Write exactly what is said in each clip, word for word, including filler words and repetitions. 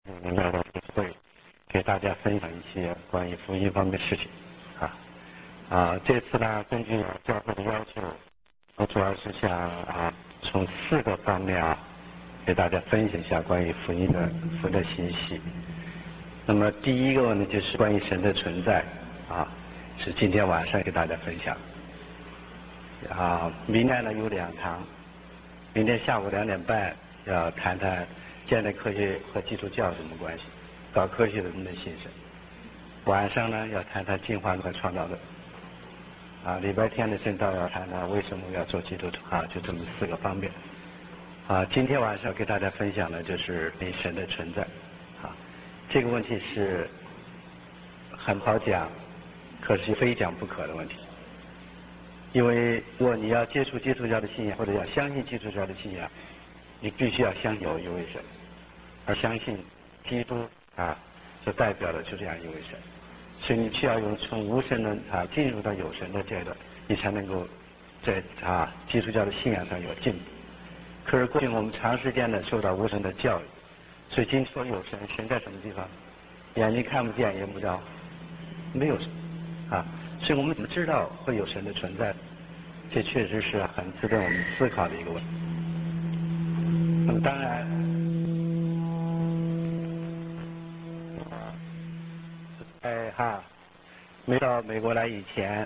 嗯，来到这会给大家分享一些关于福音方面的事情啊啊，这次呢，根据教会的要求，我主要是想啊从四个方面啊给大家分享一下关于福音的福音的信息。那么第一个呢，就是关于神的存在啊，是今天晚上给大家分享啊。明天呢有两堂，明天下午两点半要谈谈现代科学和基督教有什么关系，搞科学的人的心声。晚上呢要谈谈进化论和创造论。啊，礼拜天的正道要谈谈为什么要做基督徒啊，就这么四个方面。啊，今天晚上给大家分享的就是神的存在。啊，这个问题是很好讲，可是非讲不可的问题。因为如果你要接触基督教的信仰，或者要相信基督教的信仰，你必须要相信有一位神，而相信基督啊，所代表的就这样一位神。所以你需要用从无神论啊进入到有神的阶段，你才能够在啊基督教的信仰上有进步。可是过去我们长时间的受到无神的教育，所以今天说有神，神在什么地方？眼睛看不见也不知道，没有神啊。所以我们怎么知道会有神的存在？这确实是很值得我们思考的一个问题。那么当然，哎哈，没到美国来以前，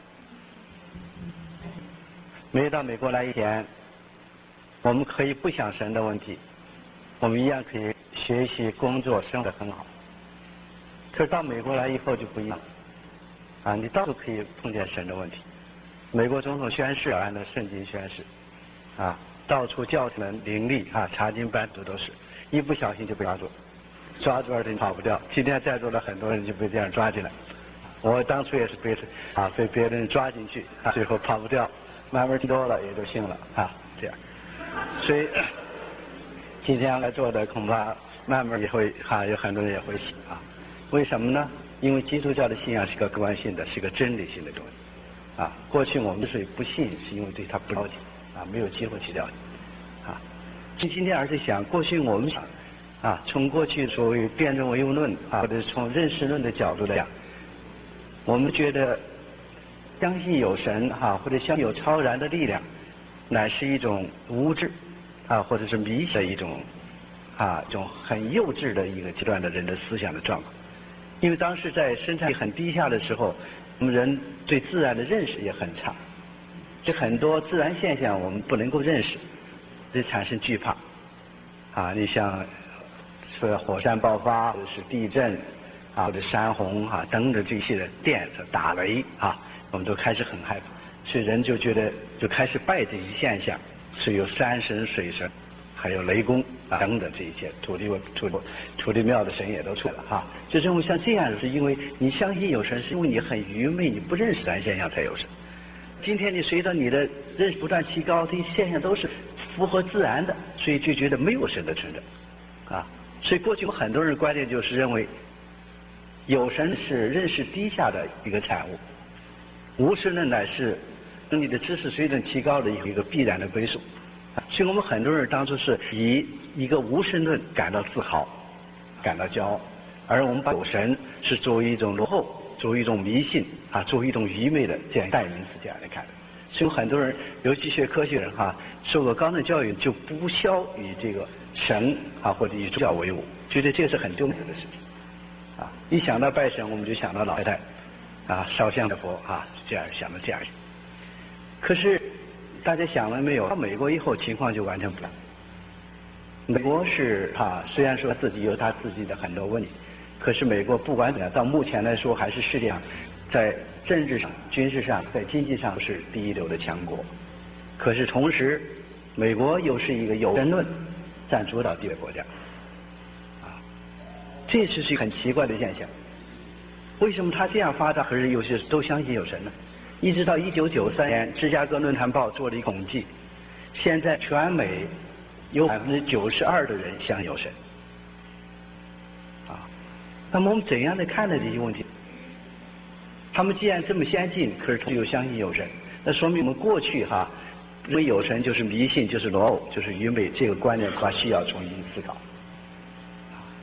没到美国来以前，我们可以不想神的问题，我们一样可以学习、工作、生活得很好。可是到美国来以后就不一样，啊，你到处可以碰见神的问题。美国总统宣誓按照圣经宣誓，啊，到处教门林立啊，查经班读都是，一不小心就被抓住，抓住而且跑不掉。今天在座的很多人就被这样抓进来，我当初也是被啊被别人抓进去，啊，最后跑不掉，慢慢听多了也就信了啊，这样。所以今天来做的恐怕慢慢也会哈、啊，有很多人也会信啊。为什么呢？因为基督教的信仰是个客观性的，是个真理性的东西。啊，过去我们之所以不信，是因为对他不了解，啊，没有机会去了解，啊。就今天而是想，过去我们想，啊，从过去所谓辩证唯物论啊，或者从认识论的角度来讲，我们觉得相信有神哈、啊，或者相信有超然的力量，乃是一种无知啊，或者是迷信的一种啊，一种很幼稚的一个阶段的人的思想的状况。因为当时在生产力很低下的时候，我们人对自然的认识也很差，这很多自然现象我们不能够认识，就产生惧怕。啊，你像是火山爆发，或者是地震啊，或者山洪啊等等这些的电打雷啊，我们都开始很害怕，所以人就觉得就开始拜这些现象，是有山神、水神。还有雷公啊等等这一些土地土地土地庙的神也都出来了哈，就认为像这样是因为你相信有神，是因为你很愚昧，你不认识自然现象才有神。今天你随着你的认识不断提高，这些现象都是符合自然的，所以就觉得没有神的存在啊。所以过去有很多人的观点就是认为有神是认识低下的一个产物，无神论乃是你的知识水准提高的一个必然的归属。所以我们很多人当初是以一个无神论感到自豪，感到骄傲，而我们把有神是作为一种落后，作为一种迷信啊，作为一种愚昧的这样代名词这样来看的。所以很多人，尤其学科学人哈、啊，受过高等教育就不消与这个神啊或者以宗教为伍，觉得这是很丢脸的事情啊。一想到拜神，我们就想到老太太啊烧香的佛啊，这样想到这样。可是大家想了没有？到美国以后情况就完全不一样。美国是啊，虽然说自己有他自己的很多问题，可是美国不管怎样，到目前来说还是世界上在政治上、军事上、在经济上是第一流的强国。可是同时，美国又是一个有神论占主导地位国家，啊，这是是一个很奇怪的现象。为什么他这样发达，可是有些都相信有神呢？一直到一九九三年，芝加哥论坛报做了一个统计，现在全美有百分之九十二的人相信有神，啊，那么我们怎样的看待这些问题？他们既然这么先进，可是又相信有神，那说明我们过去哈认为有神就是迷信，就是落后，就是愚昧，这个观念恐怕需要重新思考。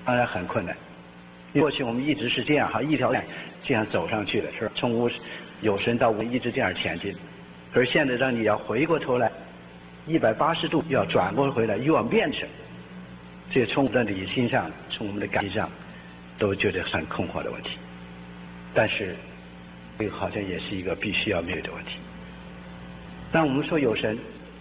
当然很困难。过去我们一直是这样哈，一条线这样走上去的，是吧？从无有神到无一直这样前进。可是现在让你要回过头来，一百八十度要转过回来，又要面成，这从我们的理性上，从我们的感情上，都觉得很困惑的问题。但是，这个好像也是一个必须要面对的问题。那我们说有神，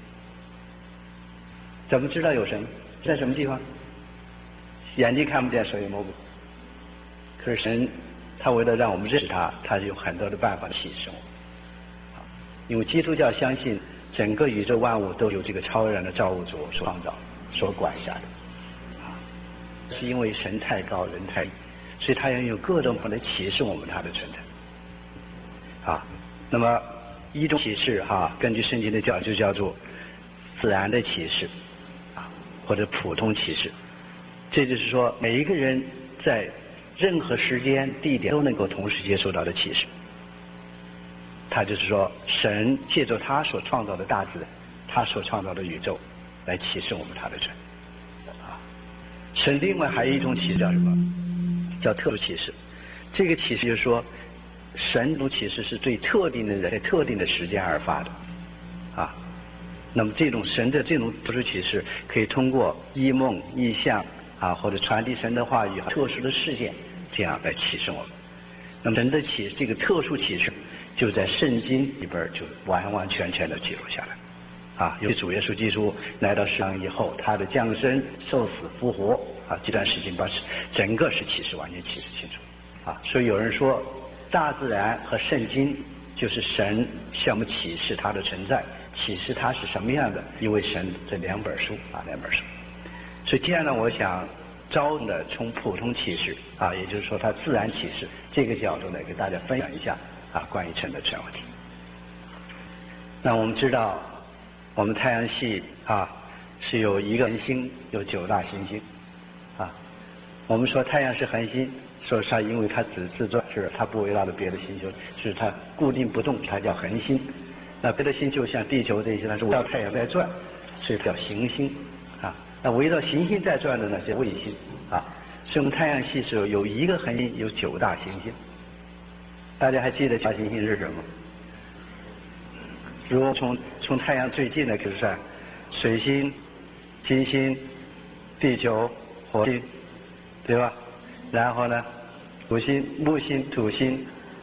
怎么知道有神？在什么地方？眼睛看不见，手也摸不。可是神，他为了让我们认识他，他有很多的办法启示我们。因为基督教相信整个宇宙万物都由这个超然的造物主所创造、所管辖的。是因为神太高，人太低，所以他要用各种方法来启示我们他的存在。啊，那么一种启示哈、啊，根据圣经的教就叫做自然的启示啊，或者普通启示。这就是说，每一个人在任何时间、地点都能够同时接受到的启示。他就是说，神借助他所创造的大自然，他所创造的宇宙，来启示我们他的存在。啊，神另外还有一种启示叫什么？叫特殊启示。这个启示就是说，神这种启示是对特定的人在特定的时间而发的。啊，那么这种神的这种特殊启示，可以通过异梦、异象啊，或者传递神的话语、特殊的事件，这样来启示我们。那么神的启这个特殊启示，就在圣经里边就完完全全的记录下来。啊，由主耶稣基督来到世上以后，他的降生、受死、复活啊，这段时间把整个是启示完全启示清楚。啊，所以有人说，大自然和圣经就是神向我们启示他的存在，启示他是什么样的，因为神这两本书啊，两本书。所以接下来我想着重的从普通启示啊，也就是说它自然启示这个角度来给大家分享一下啊，关于神的这问题。那我们知道，我们太阳系啊是有一个恒星，有九大行星啊。我们说太阳是恒星，说它因为它只自转，是它不围绕着别的星球，是它固定不动，它叫恒星。那别的星球像地球这些，它是围绕太阳在转，所以叫行星啊。那围绕行星在转的呢是卫星啊。所以我们太阳系是有一个恒星，有九大行星。大家还记得九大行星是什么？如果从从太阳最近的就是算水星、金星、地球、火星，对吧？然后呢，土星、木星、土星、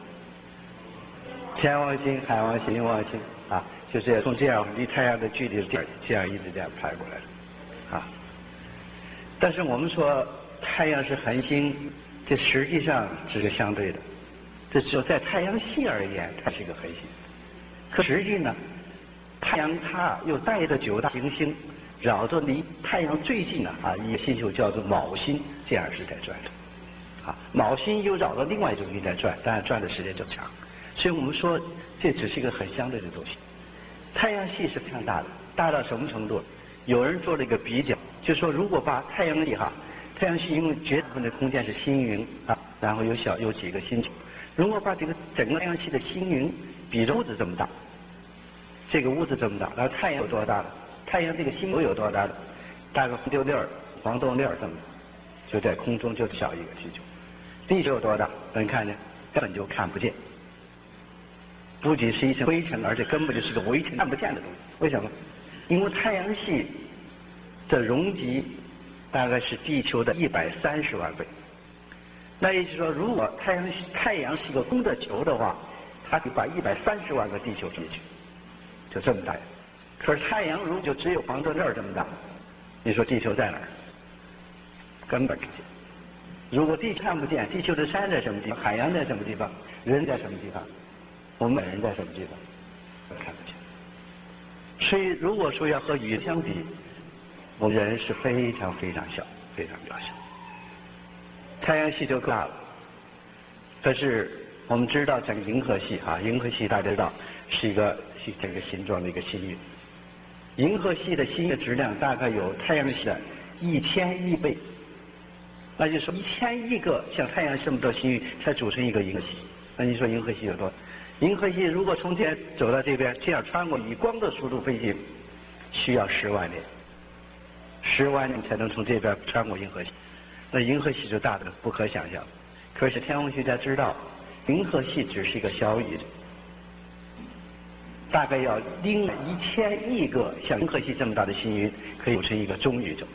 天王星、海王星、冥王星啊，就这样从这样离太阳的距离这样这样一直这样排过来的啊。但是我们说太阳是恒星，这实际上是个相对的，这只有在太阳系而言，它是一个恒星。可实际呢，太阳它又带着九大行星，绕着离太阳最近的啊一个星球叫做昴星，这样是在转的。啊，昴星又绕着另外一种星在转，当然转的时间就长。所以我们说，这只是一个很相对的东西。太阳系是非常大的，大到什么程度？有人做了一个比较，就说如果把太阳系哈，太阳系因为绝大部分的空间是星云啊，然后有小有几个星球，如果把这个整个太阳系的星云比着屋子这么大，这个屋子这么大，然后太阳有多大呢？太阳这个星球有多大呢？大概黄豆粒儿、黄豆粒儿这么大，就在空中就小一个星球。地球有多大？能看见？根本就看不见。不仅是一层灰尘，而且根本就是个微尘看不见的东西。为什么？因为太阳系的容积大概是地球的一百三十万倍。那也就是说，如果太阳太阳是一个空的球的话，它可以把一百三十万个地球进去，就这么大。可是太阳如果就只有黄豆粒儿这么大，你说地球在哪儿？根本不见。如果地看不见，地球的山在什么地方？海洋在什么地方？人在什么地方？我们本人在什么地方？看不见。所以如果说要和宇宙相比，我们人是非常非常小，非常渺小。太阳系就够大了。可是我们知道整个银河系啊，银河系大家知道是一个是这个形状的一个星云。银河系的星的质量大概有太阳系的一千亿倍。那就是说一千亿个像太阳这么多星云才组成一个银河系。那你说银河系有多？银河系如果从这边走到这边，这样穿过以光的速度飞行，需要十万年，十万年才能从这边穿过银河系。 那银河系就大的不可想象。可是天文学家知道，银河系只是一个小宇宙，大概要另一千亿个像银河系这么大的星云，可以组成一个中宇宙，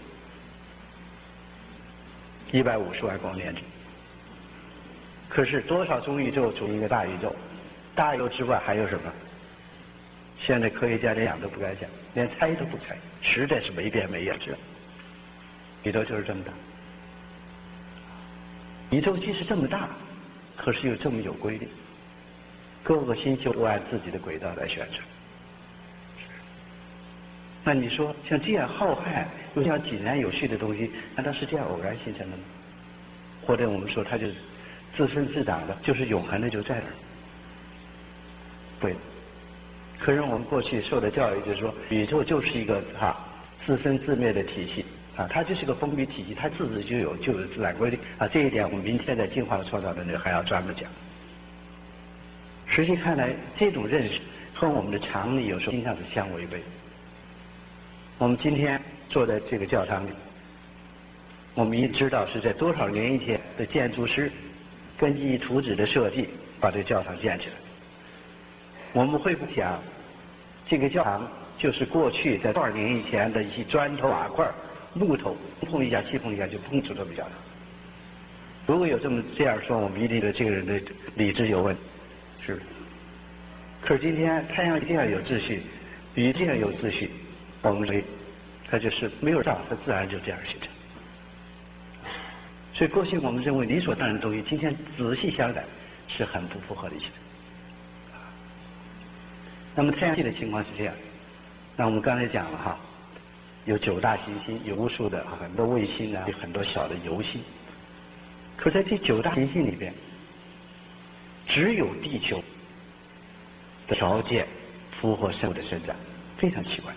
一百五十万光年。可是多少中宇宙组成一个大宇宙？大宇宙之外还有什么？现在科学家连想都不敢想，连猜都不猜，实在是没边没沿知道。宇宙就是这么大。宇宙即使这么大，可是又这么有规律，各个星球都按自己的轨道来旋转。那你说像这样浩瀚又这样井然有序的东西，难道是这样偶然形成的吗？或者我们说它就是自生自长的，就是永恒的就在那儿？对。可是我们过去受的教育就是说，宇宙就是一个哈、啊、自生自灭的体系啊，它就是个封闭体系，它自己就有就有自然规律啊。这一点我们明天在进化创造的那还要专门讲。实际看来，这种认识和我们的常理有时候经常是相违背。我们今天坐在这个教堂里，我们一知道是在多少年以前的建筑师根据图纸的设计把这个教堂建起来。我们会不想，这个教堂就是过去在多少年以前的一些砖头、瓦块、木头碰一下、气碰一下就碰出这么教堂。如果有这么这样说，我们一定觉得这个人的理智有问题，是不是？可是今天太阳这样有秩序，宇宙这样有秩序，我们认为它就是没有道，它自然就这样形成。所以过去我们认为理所当然的东西，今天仔细想想是很不符合理性的。那么太阳系的情况是这样，那我们刚才讲了哈，有九大行星，有无数的很多卫星啊，有很多小的游星。可在这九大行星里边，只有地球的条件符合生物的生长，非常奇怪。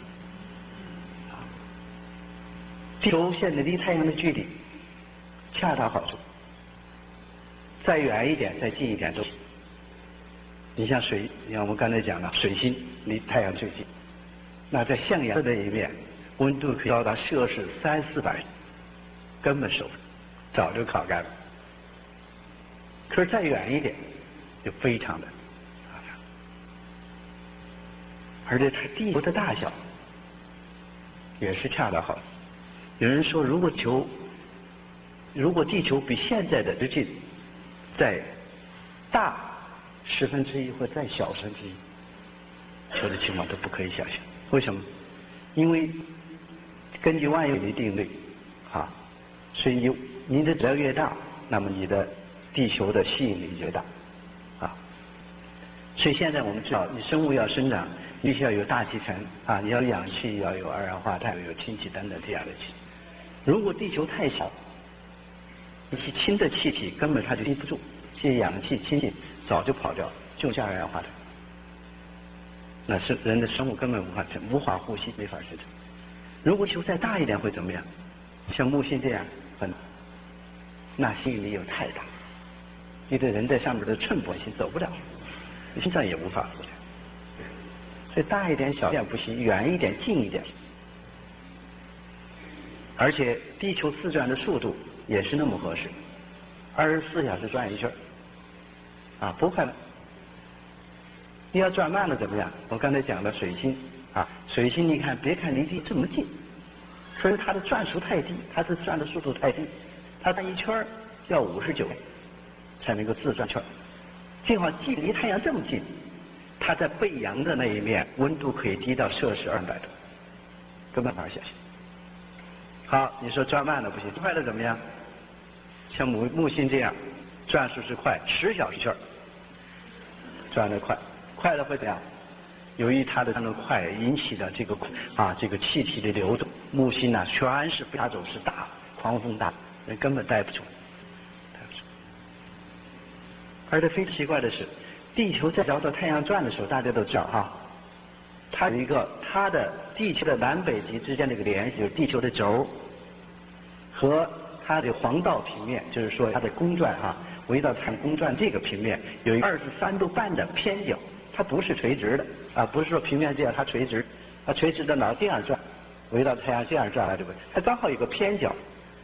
地球现在离太阳的距离恰到好处，再远一点，再近一点都行。你像水，你像我们刚才讲了，水星离太阳最近，那在向阳的一面，温度可以高达摄氏三四百，根本受不了，早就烤干了。可是再远一点，就非常的夸张，而且它地球的大小也是恰到好处。有人说，如果球，如果地球比现在的直径在大十分之一或再小十分之一，说的情况都不可以想象。为什么？因为根据万有引力定律啊，所以你你的质量越大，那么你的地球的吸引力越大啊。所以现在我们知道，你生物要生长，必须要有大气层啊，你要有氧气，要有二氧化碳，有氢气等等这样的气。如果地球太小，一些氢的气体根本它就吸不住，这些氧气、氢气早就跑掉了，就像二氧化碳，那是人的生物根本无法无法呼吸，没法生存。如果球再大一点会怎么样？像木星这样很，那吸引力又太大，你的人在上面的寸步行走不了，心脏也无法负担。所以大一点、小一点不行，远一点、近一点。而且地球自转的速度也是那么合适，二十四小时转一圈，啊，不快慢。你要转慢了怎么样？我刚才讲的水星啊，水星你看，别看离地这么近，可是它的转速太低，它的转的速度太低，它转一圈要五十九才能够自转圈。正好距离太阳这么近，它在背阳的那一面温度可以低到摄氏二百度，根本没法想象。好，你说转慢了不行，快了怎么样？像木木星这样，转速是快，十小时圈，转得快，快了会怎样？由于它的转得快，引起的这个啊这个气体的流动，木星呢全是亚洲是大狂风大，人根本待不住，待不住。而且非常奇怪的是，地球在绕着太阳转的时候，大家都知道哈，它有一个它的地球的南北极之间的一个联系，就是地球的轴和它的黄道平面，就是说它的公转哈，围绕太阳公转这个平面有一个二十三度半的偏角，它不是垂直的啊，不是说平面这样它垂直，它垂直的老这样转，围绕太阳这样转来对不对？它刚好有个偏角，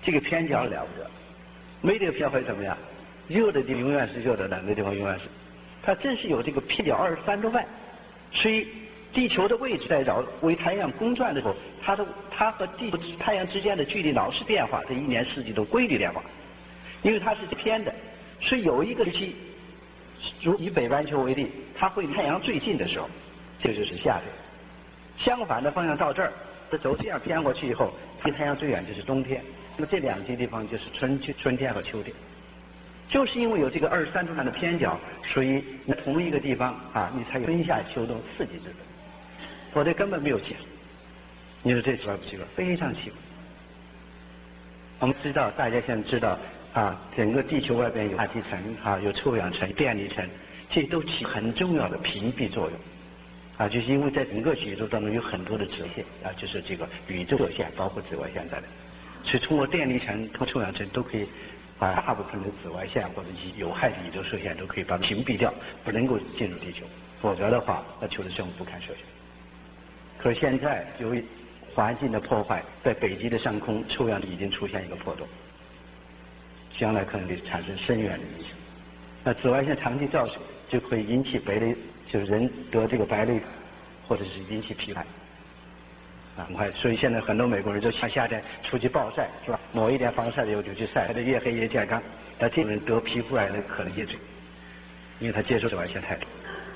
这个偏角了不得，没这个偏会怎么样？热的地方永远是热的，冷的地方永远是。它正是有这个偏角二十三度半，所以地球的位置在绕为太阳公转的时候，它的它和地球太阳之间的距离老是变化，这一年四季都规律变化，因为它是偏的，所以有一个时期，如以北半球为例，它会离太阳最近的时候，这就是夏天。相反的方向到这儿，这轴这样偏过去以后，离太阳最远就是冬天。那么这两极地方就是春秋春天和秋天。就是因为有这个二十三度半的偏角，所以同一个地方啊，你才有春夏秋冬四季之分，否则根本没有奇怪。你说这奇怪不奇怪？非常奇怪。我们知道，大家现在知道啊，整个地球外边有大气层啊，有臭氧层、电离层，这都起很重要的屏蔽作用啊，就是因为在整个宇宙当中有很多的紫外线啊，就是这个宇宙射线，包括紫外线在内，所以通过电离层、通过臭氧层都可以。把大部分的紫外线或者一些有害的宇宙射线都可以把它屏蔽掉，不能够进入地球，否则的话，那球的生物不堪设想。可是现在由于环境的破坏，在北极的上空，臭氧已经出现一个破洞，将来可能会产生深远的影响。那紫外线长期照射就会引起白内，就是人得这个白内，或者是引起皮癌。啊，很快，所以现在很多美国人就像夏天出去暴晒，是吧？抹一点防晒的油就去晒，晒得越黑越健康。那这种人得皮肤癌的可能越最，因为他接受紫外线太多。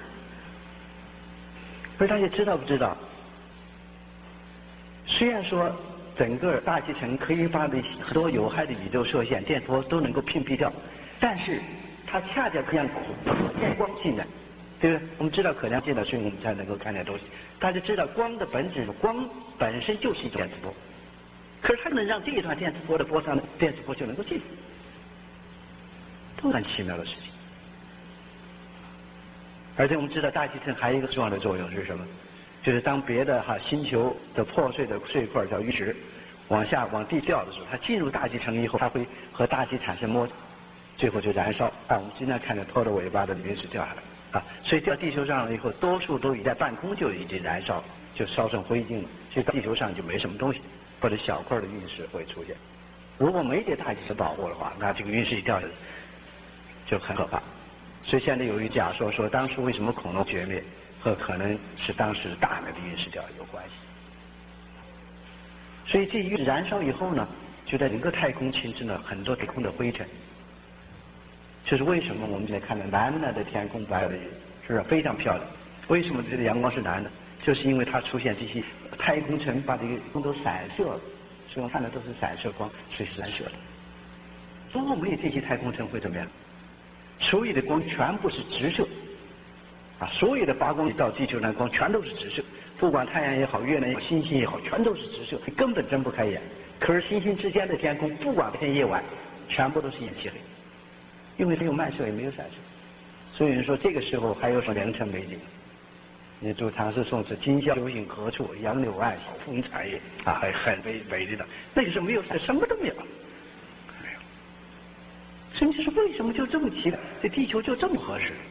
可是大家知道不知道？虽然说整个大气层可以把很多有害的宇宙射线、电波都能够屏蔽掉，但是它恰恰可以可见光进来。对不对？我们知道可量进来，所以我们才能够看见东西。大家知道光的本质，光本身就是一种电磁波，可是它能让这一段电磁波的波长，电磁波就能够进，多么奇妙的事情！而且我们知道大气层还有一个重要的作用是什么？就是当别的哈星球的破碎的碎块叫陨石往下往地掉的时候，它进入大气层以后，它会和大气产生摩擦，最后就燃烧。啊，我们经常看见拖着尾巴的陨石掉下来。啊，所以掉地球上了以后，多数都已在半空就已经燃烧，就烧成灰烬了。所以地球上就没什么东西，或者小块的陨石会出现。如果没这大气层保护的话，那这个陨石一掉下来就很可怕。所以现在有一假说说，当初为什么恐龙绝灭，和可能是当时大量的陨石掉有关系。所以这一燃烧以后呢，就在整个太空形成了很多太空的灰尘。就是为什么我们现在看到蓝蓝的天空白的云，是不是非常漂亮？为什么这个阳光是蓝的？就是因为它出现这些太空层把这个光都散射了，所以我们看到都是散射光，所以是散射的。如果没有这些太空层会怎么样？所有的光全部是直射，啊，所有的发光到地球上光全都是直射，不管太阳也好，月亮也好，星星也好，全都是直射，根本睁不开眼。可是星星之间的天空，不管白天夜晚，全部都是一片漆黑。因为没有漫射也没有散射，所以人说这个时候还有什么良辰美景？你读唐诗宋词，今宵酒醒何处？杨柳岸，晓风残月啊，还很美美丽的。那个时候没有什么都没有，没有。所以就是为什么就这么奇怪？这地球就这么合适？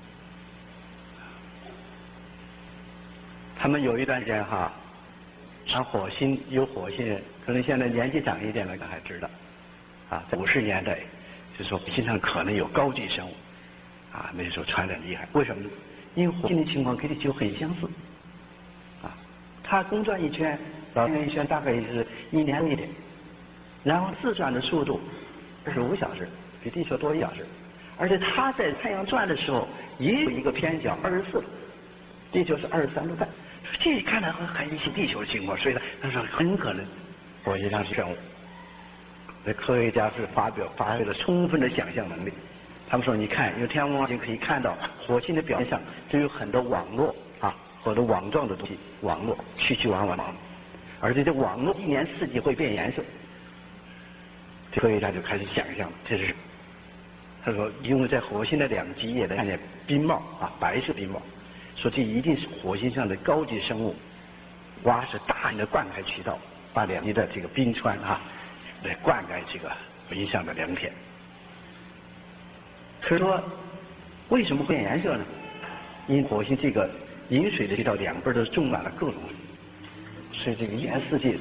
他们有一段时间哈，上火星有火星人，可能现在年纪长一点了，还知道啊，在五十年代。就说火星上可能有高级生物，啊，那时候传得厉害。为什么呢？因为火星的情况跟地球很相似，啊，它公转一圈，绕太阳一圈大概是一年多一点，然后自转的速度二十五小时，比地球多一小时，而且它在太阳转的时候也有一个偏角二十四度，地球是二十三度半，这看来很很像地球的情况，所以他说很可能火星上是生物。那科学家是发表发挥了充分的想象能力，他们说你看，用天文望远镜可以看到火星的表面上就有很多网络啊，或者网状的东西，网络曲曲弯弯的，而且这网络一年四季会变颜色。科学家就开始想象，这是他说，因为在火星的两极也能看见冰帽啊，白色冰帽，说这一定是火星上的高级生物挖是大型的灌溉渠道，把两极的这个冰川啊。来灌溉这个火星上的良田。可是说，为什么会变颜色呢？因为火星这个饮水的渠道两边都种满了各种水，所以这个一年四季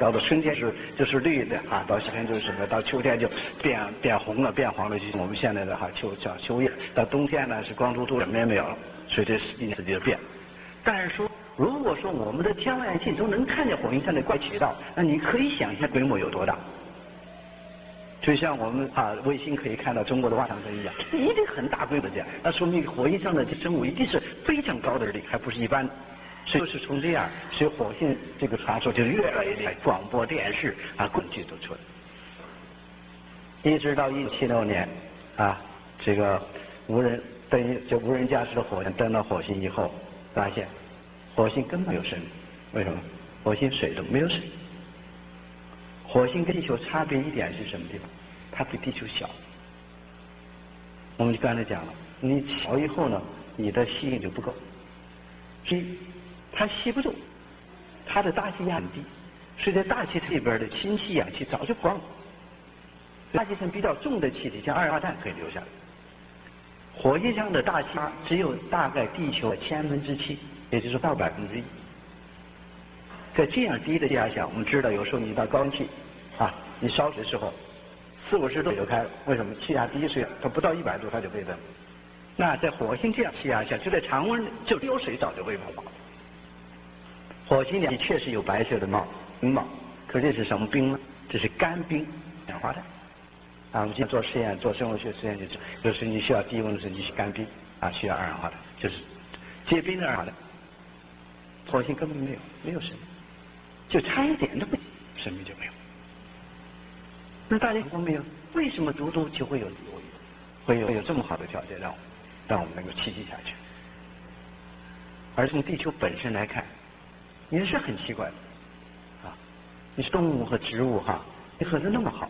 到了春天是就是绿的啊，到夏天就是什么，到秋天就变变红了、变黄了，就是我们现在的哈秋叫秋叶。到冬天呢是光秃秃什么也没有了，所以这一年四季就变。但是说，如果说我们的天望远镜都能看见火星上的怪渠道，那你可以想象规模有多大。就像我们啊卫星可以看到中国的万象城一样，一定很大规模这样，那说明火星上的生物一定是非常高的力，还不是一般的。所以就是从这样，所以火星这个传说就越来越厉害，广播电视啊工具都出来。一直到一九七六年啊，这个无人登就无人驾驶的火箭登到火星以后，发现火星根本没有生命。为什么？火星水都没有水。火星跟地球差别一点是什么地方？它比地球小。我们刚才讲了，你小以后呢，你的吸引力不够，所以它吸不住，它的大气压很低，所以在大气层里边的氢气氧气早就光了。大气层比较重的气体，像二氧化碳可以留下来。火星上的大气压只有大概地球的千分之七，也就是到百分之一。在这样低的气压下，我们知道有时候你到高温气啊，你烧水的时候四五十度就开了，为什么？气压低，水它不到一百度它就沸腾。那在火星这样气压下，就在常温就有水早就被融化。火星里确实有白色的帽冰帽，可这是什么冰呢？这是干冰二氧化碳。啊，我们今天做实验做生物学实验就就是你需要低温的时候你是干冰啊，需要二氧化碳，就是结冰的二氧化碳。火星根本没有没有生命，就差一点都不生命就没有。那大家想过没有？为什么独独就会有会有会有这么好的条件让让我们能够栖息下去？而从地球本身来看，也是很奇怪的啊！你动物和植物哈，你合得那么好，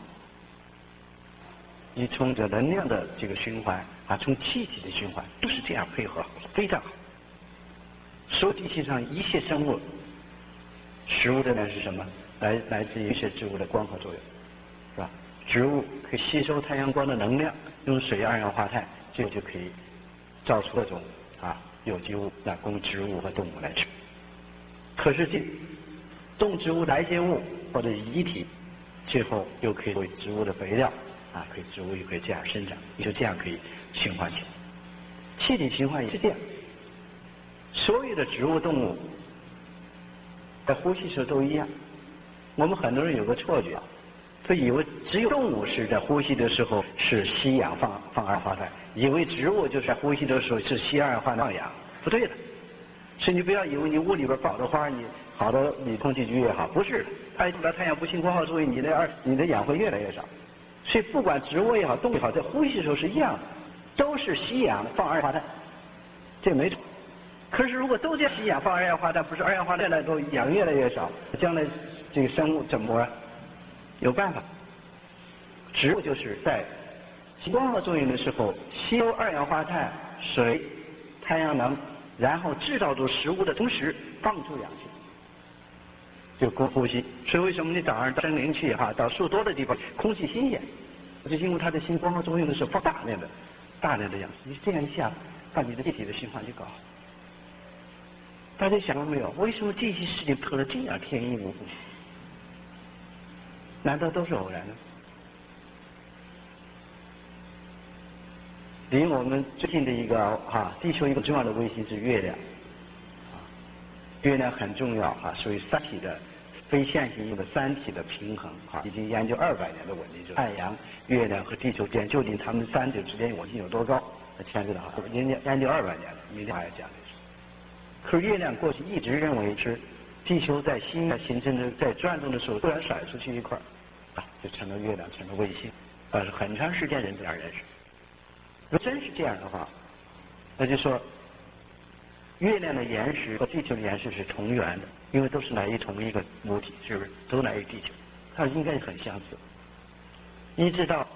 你从这能量的这个循环啊，从气体的循环都是这样配合，非常好。所有地球上一切生物，食物的呢是什么？来来自于一些植物的光合作用，是吧？植物可以吸收太阳光的能量，用水二氧化碳，这就可以造出各种啊有机物，那供植物和动物来吃。可是这动植物代谢物或者遗体，最后又可以为植物的肥料啊，可以植物又可以这样生长，就这样可以循环起来。气体循环也是这样。所有的植物动物在呼吸时候都一样。我们很多人有个错觉，他以为只有动物是在呼吸的时候是吸氧放放二氧化碳，以为植物就是在呼吸的时候是吸二氧化碳放氧，不对的。所以你不要以为你屋里边放的花，你好的你空气就越好，不是。它一到太阳不行光合作用，你的二你的氧会越来越少。所以不管植物也好，动物也好，在呼吸的时候是一样的，都是吸氧放二氧化碳，这没错。可是如果都这样吸氧放二氧化碳，不是二氧化碳来都氧越来越少，将来这个生物怎么办？有办法。植物就是在光合作用的时候吸收二氧化碳、水、太阳能，然后制造出食物的同时放出氧气，就供呼吸。所以为什么你早上到森林去哈，到树多的地方，空气新鲜，就因为它在新光合作用的时候放大量的大量的氧气，你这样一下把你的气体的循环就搞好。大家想过没有？为什么这些事情特得这样天衣无缝？难道都是偶然的？离我们最近的一个哈，地球一个重要的卫星是月亮。啊，月亮很重要哈，属于三体的非线性性的三体的平衡哈，已经研究二百年的稳定，就是太阳、月亮和地球之间究竟它们三者之间稳定有多高？牵扯到哈，研究研究二百年了，明天还要讲这事。可是月亮过去一直认为是地球在新的形成的在转动的时候突然甩出去一块啊，就成了月亮，成了卫星。但是很长时间人这样认识。如果真是这样的话，那就说月亮的岩石和地球的岩石是同源的，因为都是来自同一个母体，是不是？都来自地球，它应该很相似。一直到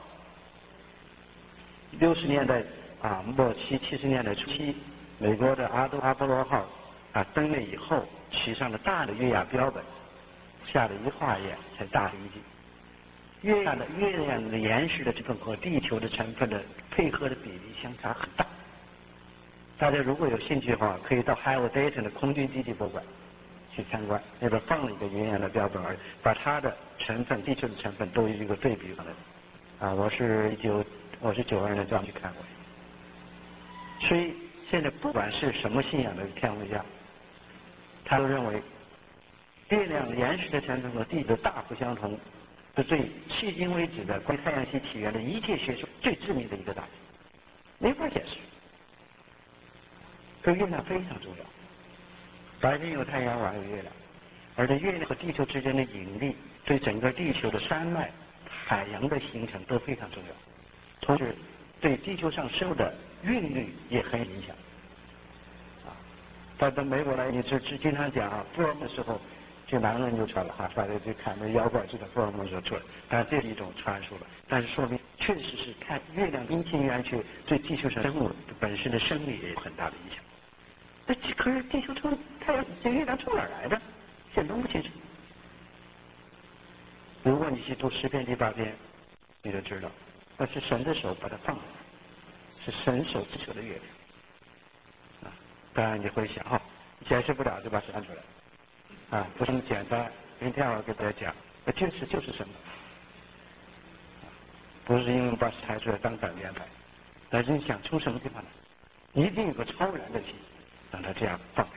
六十年代啊末期、七十年代初期，美国的阿多阿波罗号啊登月以后，取上了大的月亚标本，下了一化验才大理解。月亮的月亮的岩石的成分和地球的成分的配合的比例相差很大。大家如果有兴趣的话，可以到 Hale Dayton 的空军基地博物馆去参观，那边放了一个原样的标本，把它的成分、地球的成分都有一个对比上来。啊，我是一九，我是九二年这样去看过。所以现在不管是什么信仰的天文家，他都认为月亮岩石的成分和地的大不相同，是对迄今为止的关于太阳系起源的一切学说最致命的一个打击，没法解释。这月亮非常重要，白天有太阳，晚上有月亮，而且月亮和地球之间的引力对整个地球的山脉、海洋的形成都非常重要，同时对地球上生物的韵律也很有影响。啊，到到美国来，你是是经常讲啊，福尔摩的时候，就男人就传了哈，大家就看那妖怪就在福尔摩所出来，但是这是一种传说了，但是说明确实是看月亮阴晴圆缺对地球上生物本身的生理也有很大的影响。那可是地球从太阳这月亮从哪儿来的？现在弄不清楚。如果你去读诗篇第八篇，你就知道，那是神的手把它放在那，是神手制成的月亮。啊，当然你会想哈，解释不了就把它按出来。啊，不是那么简单。明天我给大家讲，那确实就是神。不是因为把它抬出来当反面牌，但是你想从什么地方来？一定有个超然的气。让它这样放在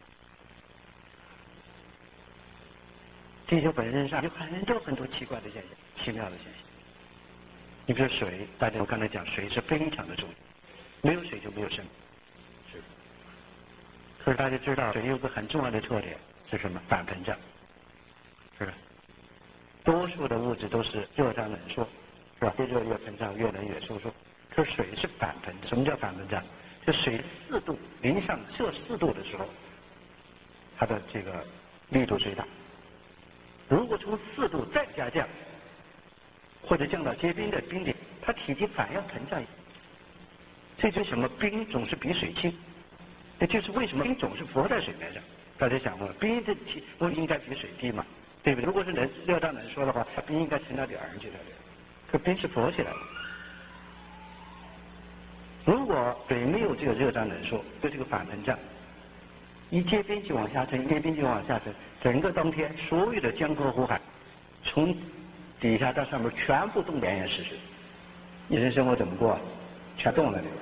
地球本身上有很多很多奇怪的现象，奇妙的现象。你比如水，大家我刚才讲水是非常的重要，没有水就没有生命。是。可是大家知道水有个很重要的特点是什么？反膨胀。是吧？多数的物质都是热胀冷缩，是吧？越热越膨胀，越冷越收缩。可是水是反膨胀。什么叫反膨胀？就水四度零上摄四度的时候，它的这个力度最大。如果从四度再下降，或者降到结冰的冰点，它体积反要膨胀一些。这就是什么？冰总是比水轻，这就是为什么冰总是浮在水面上。大家想过，冰的体不应该比水低嘛？对不对？如果是冷热胀冷缩的话，冰应该沉到底儿上去才对。可冰是浮起来的。如果水没有这个热胀冷缩，就这个反膨胀，一结冰就往下沉，一结冰就往下沉，整个冬天所有的江河湖海，从底下到上面全部都绵延失水。你人生活怎么过？全冻在里边。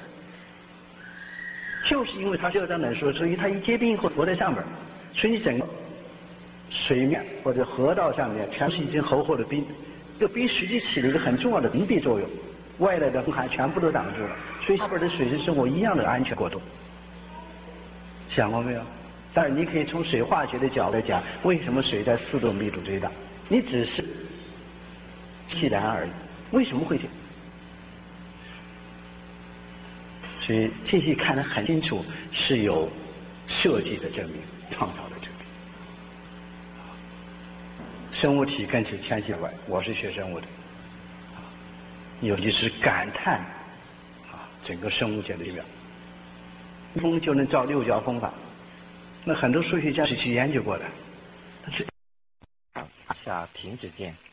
就是因为它热胀冷缩，所以它一结冰以后浮在上面，所以你整个水面或者河道上面全是一层厚厚的冰。这个冰实际起了一个很重要的屏蔽作用。外来的风寒全部都挡住了，所以下边的水生生活一样的安全过渡。想过没有？但是你可以从水化学的角度来讲，为什么水在四度密度最大？你只是自然而已，为什么会这样？所以这些看得很清楚，是有设计的证明，创造的证明。生物体更是千奇百怪，我是学生物的。尤其是感叹啊，整个生物界的奇妙。风就能造六角风法，那很多数学家是去研究过的。但是下停止键。